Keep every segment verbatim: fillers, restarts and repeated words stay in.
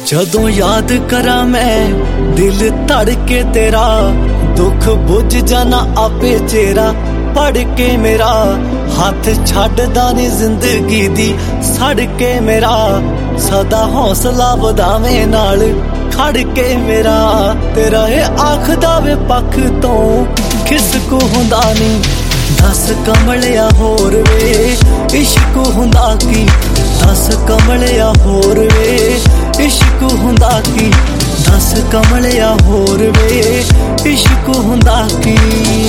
जदों याद करा मैं दिल धड़के तेरा, दुख बुझ जाना आपे चेहरा पढ़ के मेरा। हाथ छड्डदा नी जिंदगी दी सड़ के मेरा, सदा हौसला वधावे नाल खड़ के मेरा। तेरा ये आखदा वे पख तो किस को हुंदा नी, दस कमलिया होर वे इश्क हुंदा की। दस कमलिया होर वे इश्क हुंदा की, दस कमलिया होर वे इश्क हुंदा की।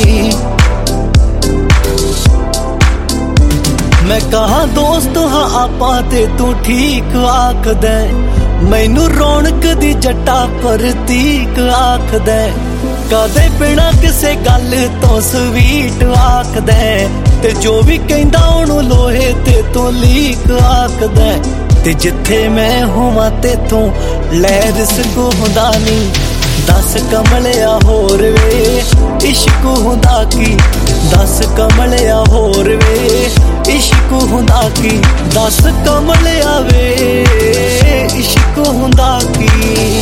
मैं कहा दोस्त हाँ आपां ते तू ठीक आखदे, मैनू रौनक दी जट्टा प्रतीक आखदे। कदे बिना किसे गल तो स्वीट आखदे, ते जो भी कहंदा ओनू लोहे ते तो लीक आखदे। ते जिथे मैं होवां ते तू लै रिस्क हुंदा नी, दस कमलिया होर वे इश्क हुंदा की। दस कमलिया होर वे इश्क हुंदा की, दस कमलिया वे इश्क हुंदा की।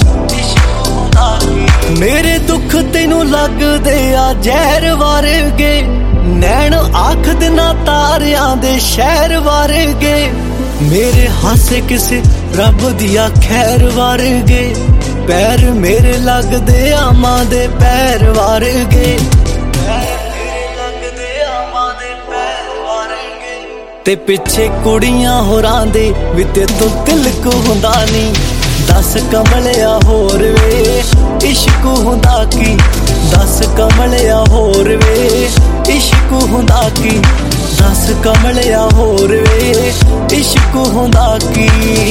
मेरे दुख तेनू लगदे आ जहर वर्गे, नैन आख दिना तारियां दे शहर वर्गे। मेरे हासे किसे रब दिया खैर वर्गे, पैर मेरे लगदे आमां दे पैर वर्गे। ते पिछे कुड़ियां होरां दे वी ते तो तिलक हुंदा नी, दस कमलिया होर वे इश्क हुंदा की। दस कमलिया होर वे इश्क हुंदा की, दस कमलिया होर वे इश्क हुंदा की।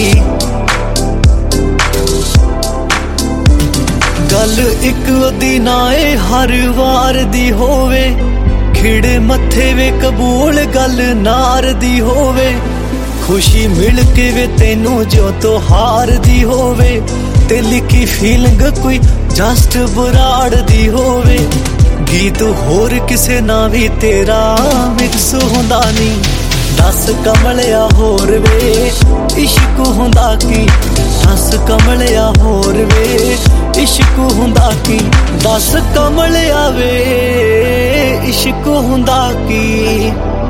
गल इक अदी नाए हर वार दी होवे, खिड़े मथे वे कबूल गल नार दी होवे। खुशी मिल के वे तेनू जो तो हार दी होवे, ते लिखी फीलिंग कोई जस्ट बराड़ दी होवे। गीत होर किसे ना भी तेरा मिक्स हुंदा नी, दस कमलिया होर वे इश्क हुंदा की। दस कमलिया होर वे इश्क हुंदा की, दस कमलिया वे इश्क हुंदा की।